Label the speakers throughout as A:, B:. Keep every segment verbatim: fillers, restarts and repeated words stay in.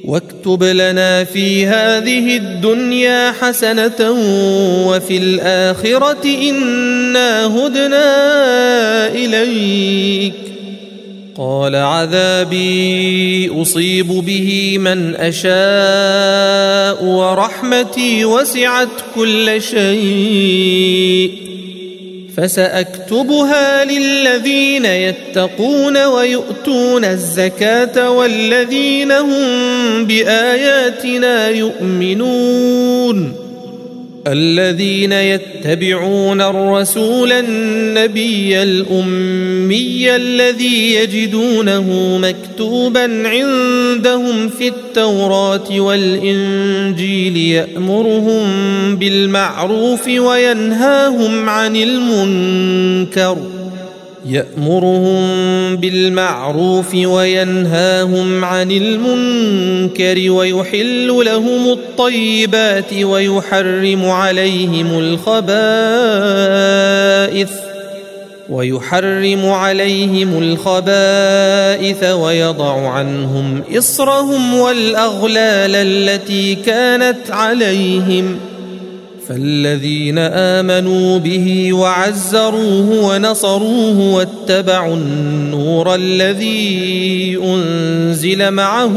A: واكتب لنا في هذه الدنيا حسنة وفي الآخرة إنا هدنا إليك. قال عذابي أصيب به من أشاء ورحمتي وسعت كل شيء فسأكتبها للذين يتقون ويؤتون الزكاة والذين هم بآياتنا يؤمنون الذين يتبعون الرسول النبي الأمي الذي يجدونه مكتوبا عندهم في التوراة والإنجيل يأمرهم بالمعروف وينهاهم عن المنكر يأمرهم بالمعروف وينهاهم عن المنكر ويحل لهم الطيبات ويحرم عليهم الخبائث ويحرم عليهم الخبائث ويضع عنهم إصرهم والأغلال التي كانت عليهم فالذين آمنوا به وعزروه ونصروه واتبعوا النور الذي أنزل معه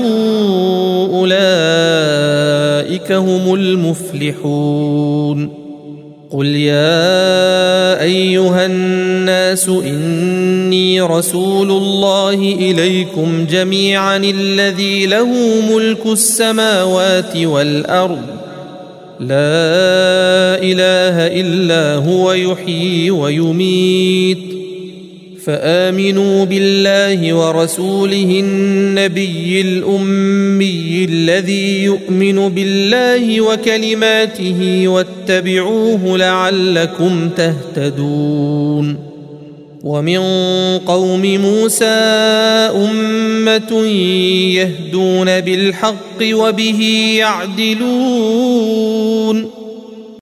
A: أولئك هم المفلحون. قل يا أيها الناس إني رسول الله إليكم جميعا الذي له ملك السماوات والأرض لا إله إلا هو يحيي ويميت فآمنوا بالله ورسوله النبي الأمي الذي يؤمن بالله وكلماته واتبعوه لعلكم تهتدون. ومن قوم موسى أمة يهدون بالحق وبه يعدلون